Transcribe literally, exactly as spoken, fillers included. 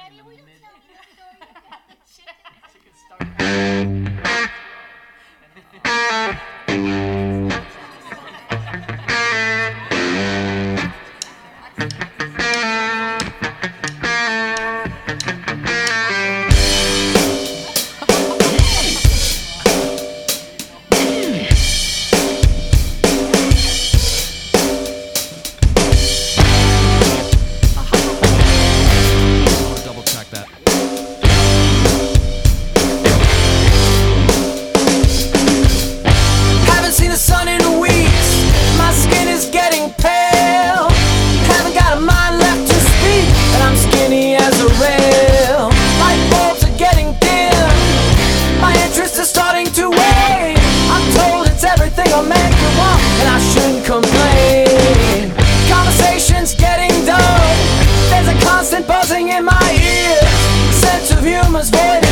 Daddy, will you mid- tell me the story about the chicken? Chicken started. Double check that. Haven't seen the sun in weeks. My skin is getting pale. Haven't got a mind left to speak, and I'm skinny as a rail. Light bulbs are getting dim. My interest is starting to wane. I'm told it's everything a man can want, and I shouldn't complain. Conversation's getting dull. There's a constant buzzing in my ear. Sense of humor's void.